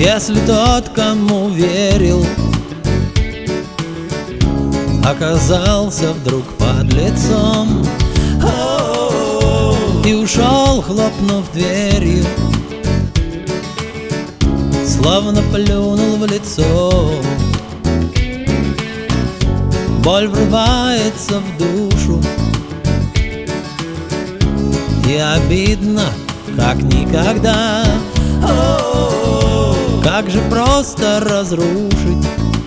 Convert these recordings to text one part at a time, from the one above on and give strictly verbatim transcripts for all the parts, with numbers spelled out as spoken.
Если тот, кому верил, оказался вдруг подлецом и ушел, хлопнув дверью, словно плюнул в лицо. Боль врывается в душу, и обидно, как никогда. Как же просто разрушить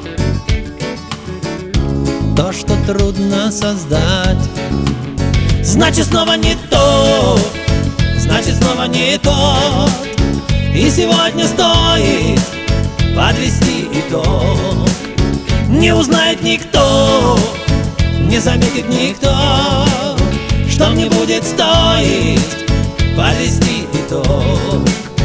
то, что трудно создать. Значит, снова не то, значит, снова не тот. И сегодня стоит подвести итог. Не узнает никто, не заметит никто, что мне будет стоить подвести итог.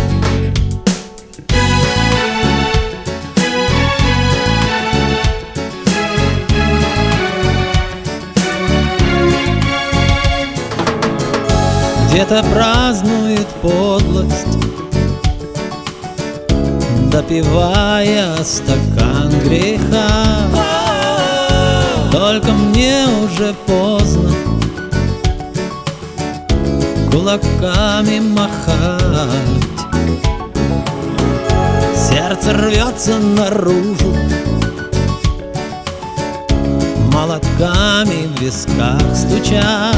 Где-то празднует подлость, допивая стакан греха. Только мне уже поздно кулаками махать. Сердце рвется наружу, молотками в висках стуча.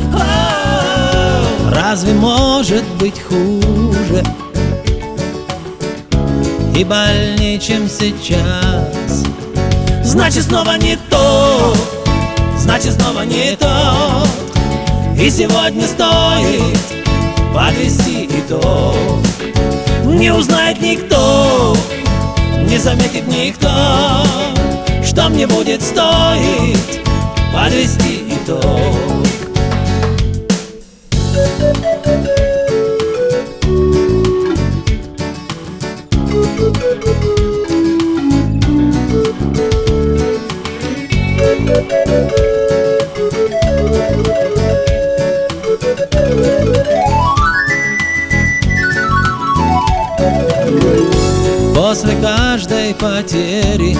Разве может быть хуже и больнее, чем сейчас? Значит, снова не то, значит, снова не тот. И сегодня стоит подвести итог. Не узнает никто, не заметит никто, что мне будет стоить подвести итог. После каждой потери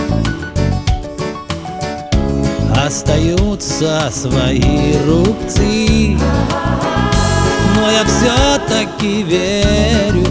остаются свои рубцы, но я все-таки верю,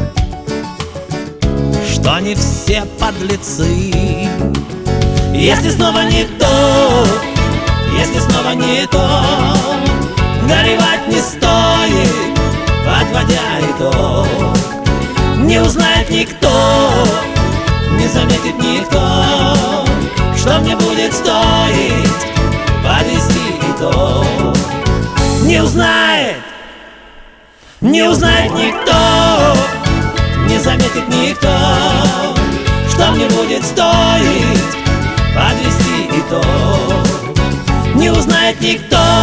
что не все подлецы. Если снова не то, если снова не то, горевать не стоит, подводя итог. Не узнает никто, не заметит никто, что мне будет стоить подвести итог. Не узнает, не узнает никто, не заметит никто, что мне будет стоить подвести итог. Не узнает никто,